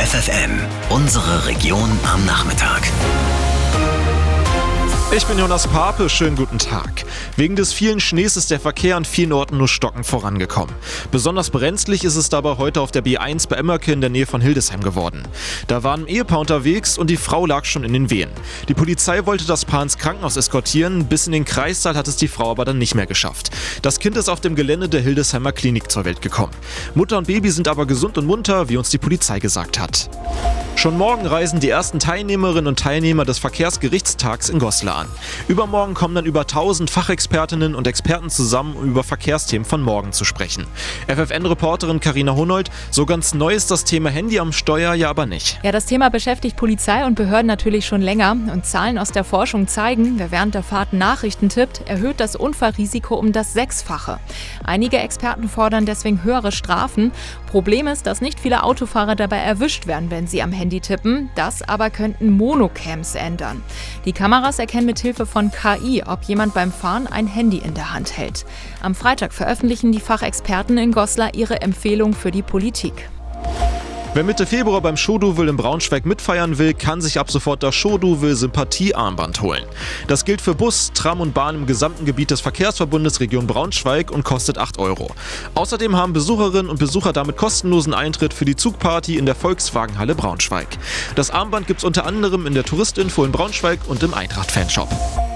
FFN, unsere Region am Nachmittag. Ich bin Jonas Pape, schönen guten Tag. Wegen des vielen Schnees ist der Verkehr an vielen Orten nur stockend vorangekommen. Besonders brenzlig ist es dabei heute auf der B1 bei Emmerke in der Nähe von Hildesheim geworden. Da war ein Ehepaar unterwegs und die Frau lag schon in den Wehen. Die Polizei wollte das Paar ins Krankenhaus eskortieren, bis in den Kreissaal hat es die Frau aber dann nicht mehr geschafft. Das Kind ist auf dem Gelände der Hildesheimer Klinik zur Welt gekommen. Mutter und Baby sind aber gesund und munter, wie uns die Polizei gesagt hat. Schon morgen reisen die ersten Teilnehmerinnen und Teilnehmer des Verkehrsgerichtstags in Goslar an. Übermorgen kommen dann über 1000 Fachexpertinnen und Experten zusammen, um über Verkehrsthemen von morgen zu sprechen. FFN-Reporterin Carina Honold, so ganz neu ist das Thema Handy am Steuer ja aber nicht. Ja, das Thema beschäftigt Polizei und Behörden natürlich schon länger. Und Zahlen aus der Forschung zeigen, wer während der Fahrt Nachrichten tippt, erhöht das Unfallrisiko um das 6-fache. Einige Experten fordern deswegen höhere Strafen. Problem ist, dass nicht viele Autofahrer dabei erwischt werden, wenn sie am Handy tippen. Das aber könnten Monocams ändern. Die Kameras erkennen mit Hilfe von KI, ob jemand beim Fahren ein Handy in der Hand hält. Am Freitag veröffentlichen die Fachexperten in Goslar ihre Empfehlung für die Politik. Wer Mitte Februar beim Show-Duvel in Braunschweig mitfeiern will, kann sich ab sofort das Show-Duvel-Sympathie-Armband holen. Das gilt für Bus, Tram und Bahn im gesamten Gebiet des Verkehrsverbundes Region Braunschweig und kostet 8 €. Außerdem haben Besucherinnen und Besucher damit kostenlosen Eintritt für die Zugparty in der Volkswagenhalle Braunschweig. Das Armband gibt's unter anderem in der Touristinfo in Braunschweig und im Eintracht-Fanshop.